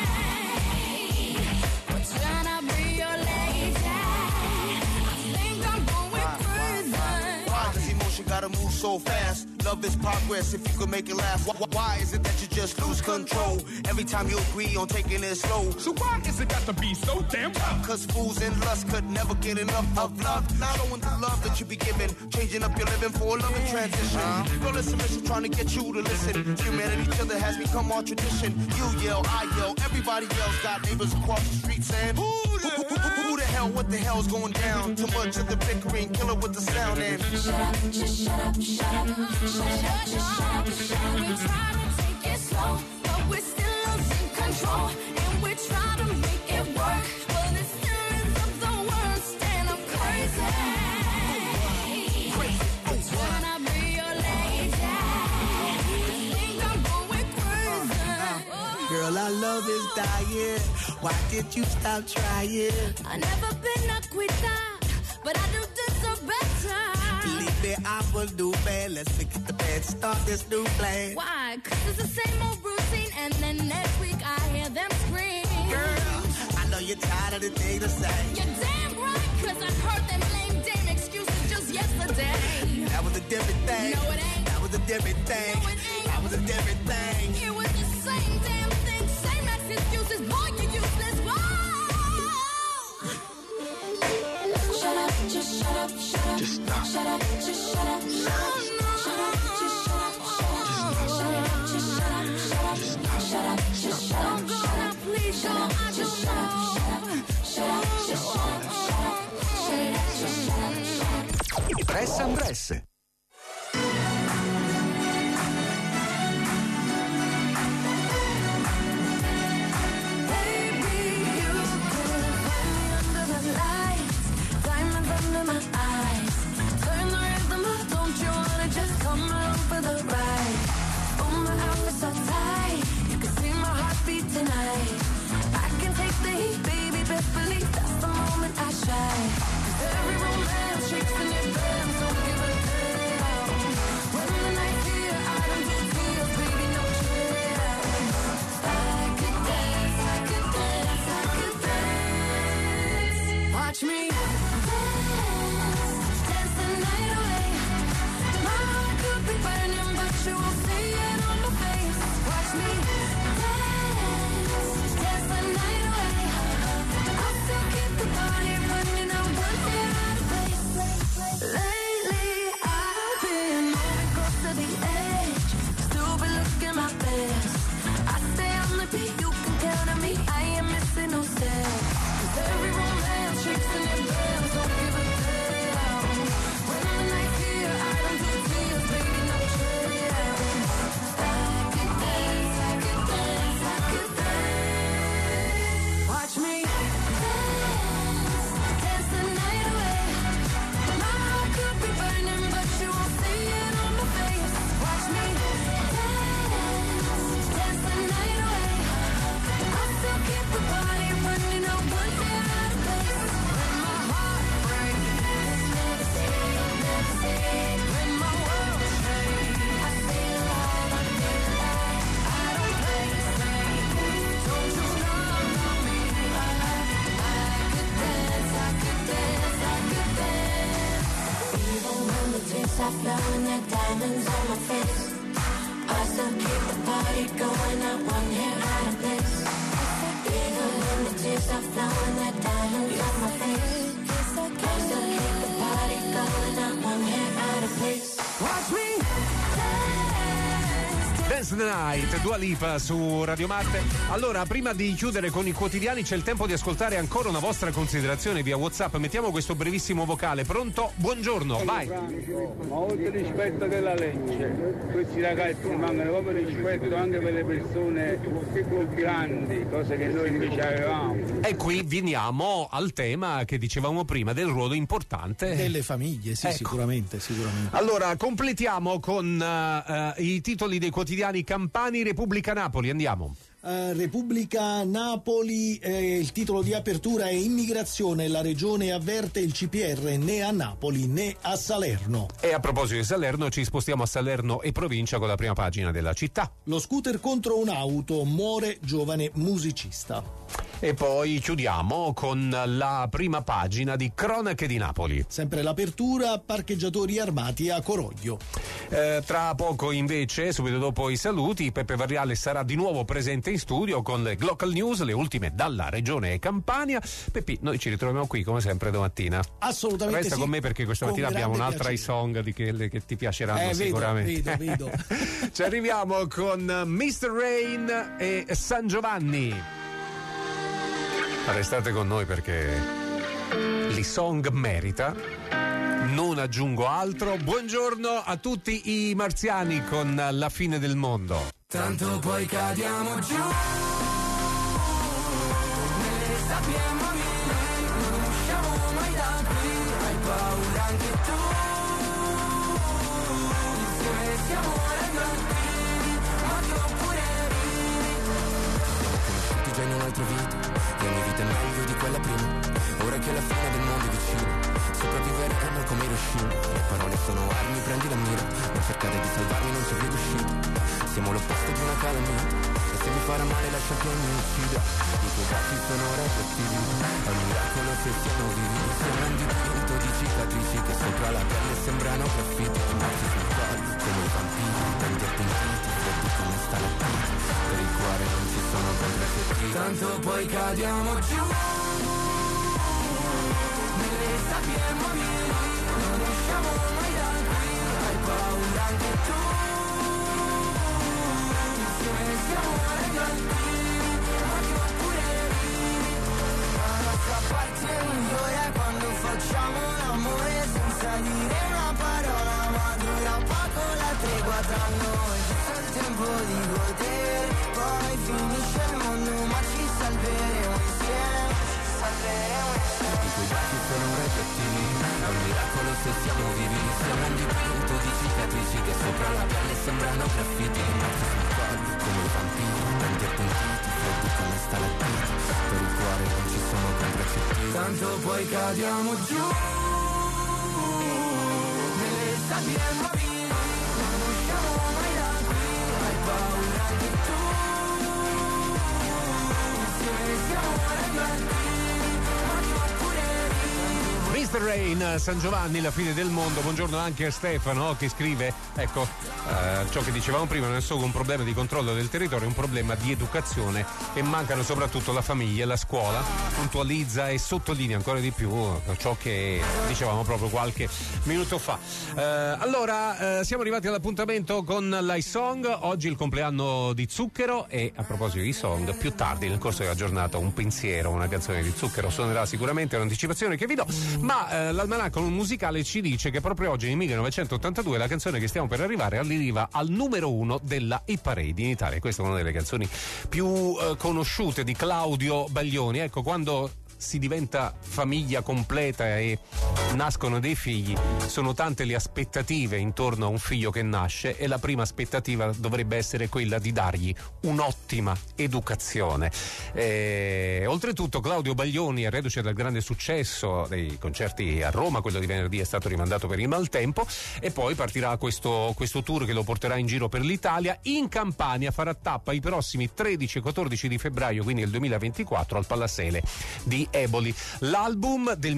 for trying to be your lady. I think I'm going crazy. Why does emotion gotta move so fast? Love is progress if you could make it last. Why is it that you just lose control every time you agree on taking it slow? So why is it got to be so damn tough? Cause fools and lust could never get enough of love. Showing the love that you be giving, changing up your living for a loving transition. Girl, it's a mission trying to get you to listen. Humanity each other has become our tradition. You yell, I yell, everybody else. Got neighbors across the street saying, who the hell, what the hell's going down? Too much of the bickering, killer with the sound and shut up, just shut up, shut up, shut up, just shut up, shut up. We try to take it slow, but we're still losing control, and we try to make it work, but it's still ends up the worst, and I'm crazy. When I be your lady, I think I'm going crazy. girl, our love is dying. Why did you stop trying? I never been a quitter, but I do deserve better. Believe me, I will do bad. Let's forget the bad, start this new plan. Why? 'Cause it's the same old routine, and then next week I hear them scream. Girl, I know you're tired of the day the same. You're damn right, 'cause I heard them lame damn excuses just yesterday. That was a different thing. No, it ain't. That was a different thing. No, it ain't. That was a different thing. It was the same damn thing, same ass excuses. Boy, you useless. Whoa! Shut up, just shut up, shut up. Just stop. Shut up, just shut up. No, no. Shut up, just shut up, shut up. Shut up, just shut up, shut up. Shut up, just shut up. Don't go now, please don't. I don't know. Shut up, just shut up, shut up. Shut up, just shut up, shut up. Press and Press. Watch me dance the night away. My heart could be burning, but you won't see it on my face. Watch me dance the night away. I'll still keep the party running. I won't get out of place. Lately I've been moving close to the edge, still been looking my best. I stay on the beat, you can count on me. I ain't missing no steps. 'Cause every romance shakes and it bends, don't give a damn. When the night's here, I don't do tears, baby, no trade. I could dance, I could dance, I could dance. Watch me dance the night away. My heart could be burning, but you won't see it on my face. Watch me dance the night away. I'll still keep the party running. I won't get out of place. When my heart breaks, never say, never say. When my world shakes, I feel alive, I feel alive. I don't play safe. Don't you know me? I could dance, I could dance, I could dance. Even when the tears are flowing, there are diamonds on my face, I still keep the party going. I won't get out of place. Even when the tears are flowing, there are diamonds on my face, I still keep the party going. I won't get out of place. Watch me Dance the Night, Dua Lipa su Radio Marte. Allora, prima di chiudere con i quotidiani c'è il tempo di ascoltare ancora una vostra considerazione via WhatsApp. Mettiamo questo brevissimo vocale. Pronto? Buongiorno, vai. Ma oltre rispetto della legge, questi ragazzi mancano proprio rispetto anche per le persone più grandi, cose che noi invece avevamo. E qui veniamo al tema che dicevamo prima del ruolo importante delle famiglie, sì, ecco. sicuramente. Allora, completiamo con i titoli dei quotidiani campani. Repubblica Napoli, andiamo. Repubblica Napoli, il titolo di apertura è Immigrazione, la regione avverte il CPR né a Napoli né a Salerno. E a proposito di Salerno ci spostiamo a Salerno e provincia con la prima pagina della città. Lo scooter contro un'auto, muore giovane musicista. E poi chiudiamo con la prima pagina di Cronache di Napoli. Sempre l'apertura, parcheggiatori armati a Coroglio. Tra poco invece, subito dopo i saluti, Peppe Varriale sarà di nuovo presente in studio con le Glocal News, le ultime dalla regione Campania. Peppi, noi ci ritroviamo qui come sempre domattina. Assolutamente. Resta sì. con me perché questa mattina abbiamo un'altra song di quelle che ti piaceranno sicuramente. Vedo. Ci arriviamo con Mr. Rain e San Giovanni. Restate con noi perché l'I-Song merita. Non aggiungo altro. Buongiorno a tutti i marziani con La fine del mondo. Tanto poi cadiamo giù nelle sabbie mobili, non usciamo mai da qui, hai paura anche tu, insieme siamo radioattivi, morti oppure vivi. Siamo conosciuti già in un altro video, la mia vita è meglio di quella prima, ora che la fine del mondo è vicina, sopravviveremo come Hiroshima, le parole sono armi, prendi la mira, non cercate di salvarmi, non c'è via d'uscita. Siamo l'opposto di una calamita, e se mi farà male lascia che mi uccida. I tuoi baci sono radioattivi, è un miracolo se siamo vivi. Siamo un dipinto di cicatrici che sopra la pelle sembrano graffiti. Rimasti sul corpo come i vampiri, tanti appuntiti, freddi come stalattiti. Per il cuore non ci sono contraccettivi. Tanto poi cadiamo giù nelle sabbie mobili, non usciamo mai da qui, hai paura anche tu. Siamo radioattivi, morti oppure vivi. La nostra parte migliore è quando facciamo l'amore senza dire una parola, ma dura poco la tregua tra noi. C'è il tempo di godere, poi finisce il mondo, ma ci salveremo insieme, ci salveremo insieme. I tuoi baci sono radioattivi, è un miracolo se siamo vivi. Siamo un dipinto di cicatrici che sopra la pelle sembrano graffiti. Rimasti sul corpo come i vampiri, tanti appuntiti, freddi come stalattiti. Per il cuore non ci sono contraccettivi. Tanto poi cadiamo giù nelle sabbie mobili, non usciamo mai da qui, hai paura anche tu. Insieme siamo radioattivi, morti oppure vivi. Mr. Rain, San Giovanni, La fine del mondo. Buongiorno anche a Stefano che scrive, ecco, ciò che dicevamo prima, non è solo un problema di controllo del territorio, è un problema di educazione e mancano soprattutto la famiglia e la scuola. Puntualizza e sottolinea ancora di più ciò che dicevamo proprio qualche minuto fa. Allora, siamo arrivati all'appuntamento con l'I-Song. Oggi è il compleanno di Zucchero e a proposito di Song, più tardi nel corso della giornata un pensiero, una canzone di Zucchero suonerà sicuramente, è un'anticipazione che vi do, ma l'almanacco musicale ci dice che proprio oggi nel 1982 la canzone che stiamo per arrivare arriva al numero 1 della Hit Parade in Italia. Questa è una delle canzoni più conosciute di Claudio Baglioni. Ecco, quando si diventa famiglia completa e nascono dei figli, sono tante le aspettative intorno a un figlio che nasce e la prima aspettativa dovrebbe essere quella di dargli un'ottima educazione. Oltretutto Claudio Baglioni, reduce dal grande successo dei concerti a Roma, quello di venerdì è stato rimandato per il maltempo e poi partirà questo tour che lo porterà in giro per l'Italia. In Campania farà tappa i prossimi 13 e 14 di febbraio, quindi nel 2024, al Pallasele di Eboli. L'album del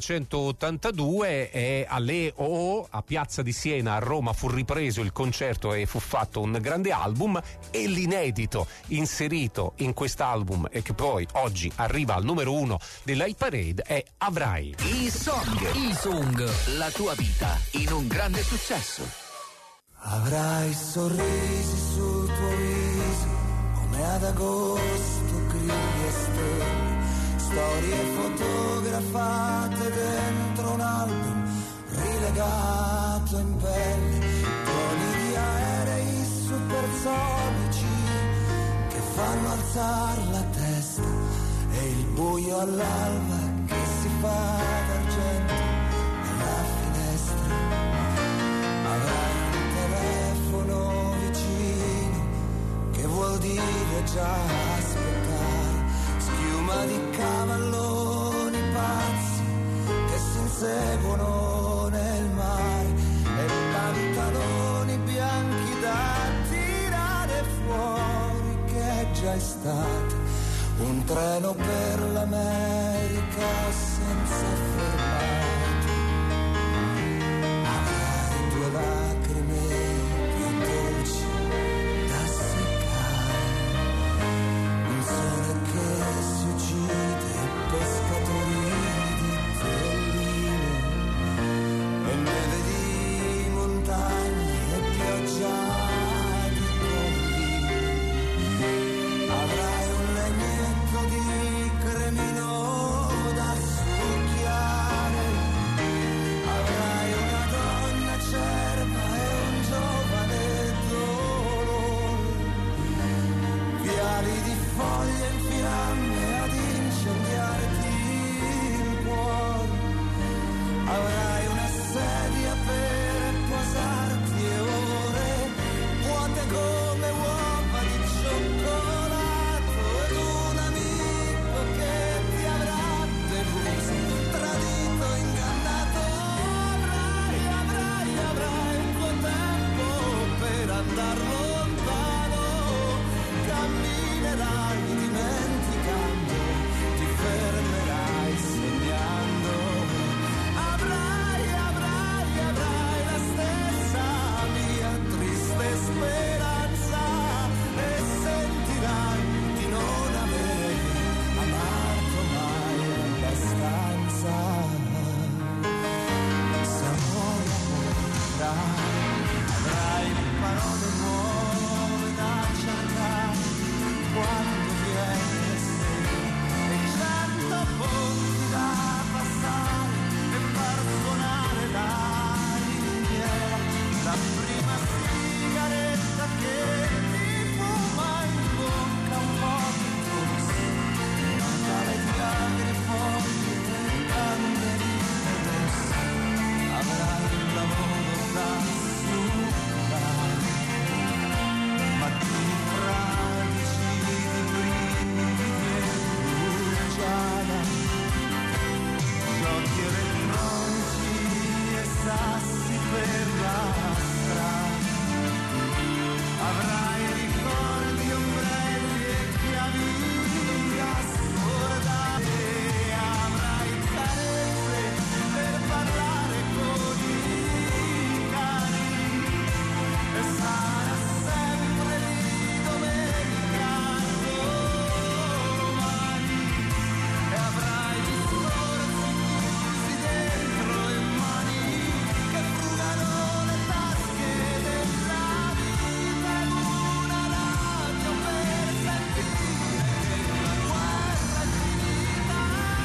1982 è all'EO, a Piazza di Siena a Roma fu ripreso il concerto e fu fatto un grande album, e l'inedito inserito in quest'album e che poi oggi arriva al numero 1 della Hit Parade è Avrai. I-Song, la tua vita in un grande successo. Avrai sorrisi sul tuo viso come ad agosto, grilli e stelle, storie fotografate dentro un album rilegato in pelle, tuoni di aerei supersonici che fanno alzare la testa e il buio all'alba che si fa d'argento alla finestra. Avrai un telefono vicino che vuol dire già aspettare, schiuma di cavalloni pazzi che si inseguono nel mare e pantaloni bianchi da tirare fuori, che è già estate, un treno per l'America senza fermate, avrai due lacrime più dolci da seccare, un sole che si uccide, pescatori di terrelline e neve di montagne e pioggia di colline. Avrai un legnetto di cremino da succhiare, avrai una donna acerba e un giovane dolore, viali di foglie in fiamme ad incendiarti il cuore, avrai una sedia per posarti e ore vuote come uova di cioccolato ed un amico che ti avrà deluso, tradito, ingannato. Avrai il tuo tempo per andar lontano, camminerai dimenticando, ti fermerai sognando. Avrai la stessa mia triste speranza e sentirai di non aver amato mai abbastanza. Se amore avrai parole nuove da cercare quando viene sera e 100 ponti da passare e far suonare la ringhiera, la prima sigaretta che ti fuma in bocca un po' di tosse, un tale di agrifoglie e candeline rosse. Avrai un lavoro da superare, mattini fradici di brividi e rugiada, giochi elettronici e sassi per la strada. Avrai ricordi, ombrelli e chiavi da scordare, avrai carezze per parlare con i cani e sarà sempre lì domenica domani, e avrai discorsi chiusi dentro e mani che frugano le tasche della vita e una radio per sentire che la guerra è finita.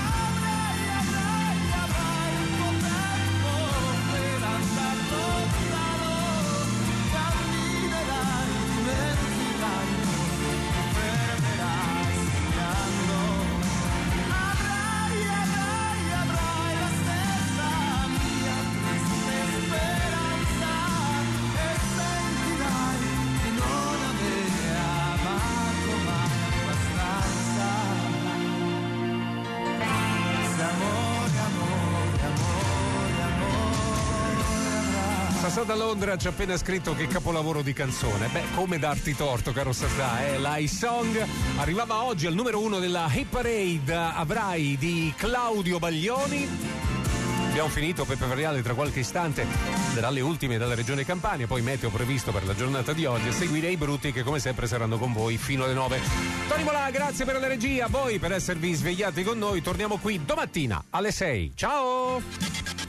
Avrai il tuo tempo per andar lontano, camminerai dimenticando, ti fermerai sognando. Avrai la stessa mia triste speranza e sentirai di non aver amato mai abbastanza. Se amore avrai. Sassà da Londra ci ha appena scritto che capolavoro di canzone. Beh, come darti torto, caro Sassà, la iSong arrivava oggi al numero 1 della Hit Parade. Avrai di Claudio Baglioni. Abbiamo finito Peppe Variale, tra qualche istante darà le ultime dalla regione Campania, poi meteo previsto per la giornata di oggi e seguire i brutti che come sempre saranno con voi fino alle 9. Tony Molà, grazie per la regia, a voi per esservi svegliati con noi, torniamo qui domattina alle 6. Ciao!